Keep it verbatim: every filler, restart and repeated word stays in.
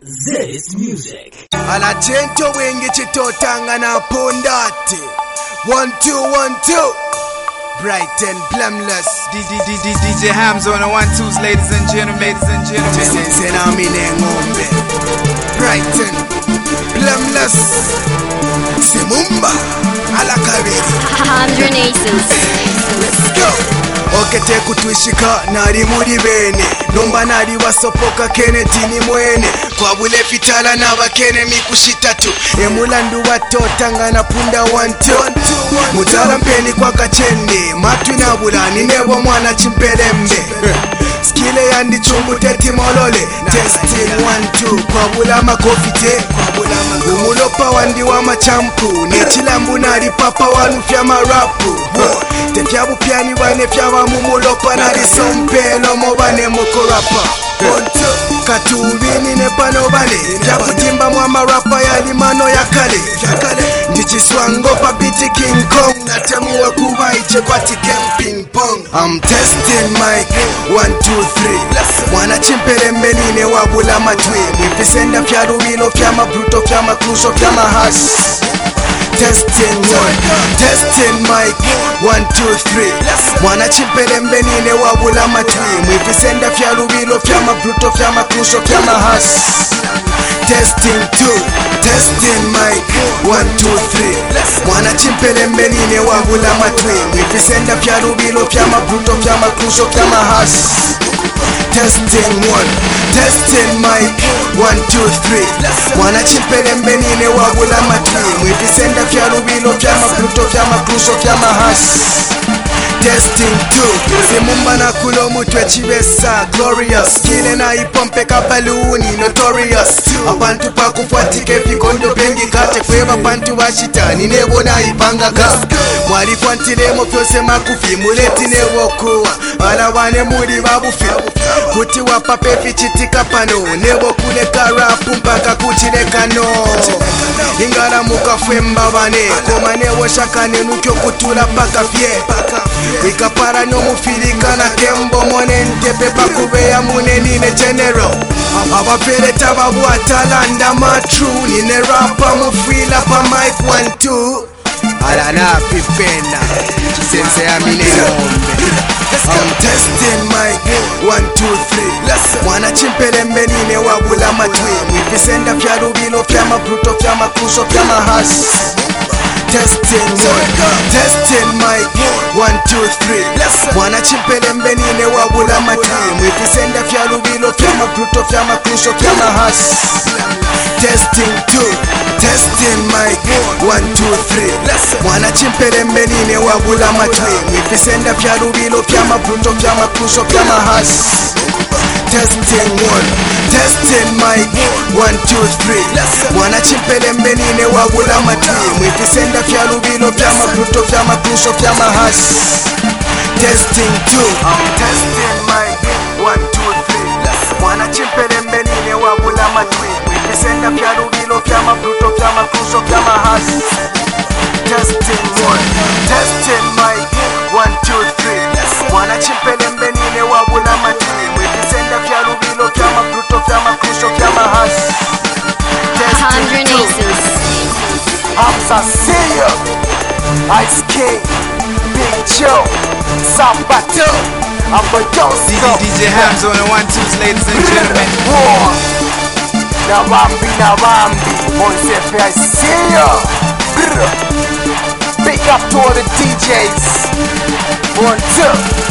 Zedis Music. Alachento wengi chitotanga na pondate. One two one two. Bright and blameless. D J Hams on the one twos, ladies and gentlemen, ladies and gentlemen. Sense na mine ngombe. Bright and blameless. Simumba alakabiri. Hundred Aces. Let's go. Okete kutwishika nari muri bene nomba nari wasopoka Kennedy ni mwene kwa bule fitala na bakene mikushitatu emulandu watotanga na punda one two mutala mpeni kwa kachende matu na bulani nebo mwana chimpelembe skile yandi chumbu teti molole testing one two kwa bula makofite kwa bula umulopa wandi wa machampu nechilambu nari papa wanu fya marapu tefyabu pyani bane fyaba mumulopa nari sompelo mobane mukorapa katubini ne pano bane fyakutimba mwa marapa yali mano ya kale ndichiswango pa biti King Kong natemuwe kuba iche kwa ping pong. I'm testing mic one two three mwana chimpele mbenine wabula matwi mwifisenda fyarubilo fyama bruto fyama krusho fyama hash. Testing one, testing mic one two three mwana chimpele mbenine wabula matwi mwifisenda fyarubilo fyama bruto fyama krusho fyama hash. Testing two, testing mic one two three mwana chimpele mbenine wabula matwi mwifisenda fyarubilo fyama bruto fyama krusho fyama hash. Testing one, testing mic one two three mwana chimpele mbenine wabula matwi mwifisenda fyarubilo fyama bruto fyama krusho fyama hash. Testing two, simumba na kulo mutwe chibesa glorious kile na ipompe kabaluni notorious abantu pakufuatike vikondo bengi kate kweba bantu bashitani nebo na ipangaka mwalifuantilemo fyose makufi muleti nebo kuwa alabane muri babufi kuti wapape fichitika pano nebo kuleka rapu mpaka kuchileka no ingala mukafwe mbabane koma nebo shakane nukyo kutula paka fye wikapara no mufilika na kembo mone ntepe pakubeya munenine general abapeleta babwatalanda matru nine rapa mufila pa mic one two alana pipenda sense ya mine ngombe. I'm testing mic one two three mwana chimpele mbenine wabula matwi mwifisenda fyarubilo fyama bruto fyama krusho fyama hash. Testing one, testing mic one two three mwana chimpele mbenine wabula matwi mwifisenda fyarubilo fyama bruto fyama krusho fyama hash. Testing two, testing mic one two three mwana chimpele mbenine wabula matwi mwifisenda fyarubilo fyama bruto fyama krusho fyama hash. Testing one, testing mic one two three mwana chimpele mbenine wabula matwi mwifisenda fyarubilo fyama bruto fyama krusho fyama hash. Testing two, testing mic one two three mwana chimpele mbenine wabula matwi mwifisenda fyarubilo fyama bruto fyama krusho fyama hash. Testing one, testing mic one two three mwana chimpele mbenine wabula matwi mwifisenda fyarubilo fyama bruto fyama krusho fyama hash. Hundred Aces. Hamza Seya, Ice King, Big Joe, Sabato, Ambayosko. D J Hams on the one twos, ladies and gentlemen. War, Nabambi, Nabambi, Moisefe, I see ya. Big up to all the D Js. One, two.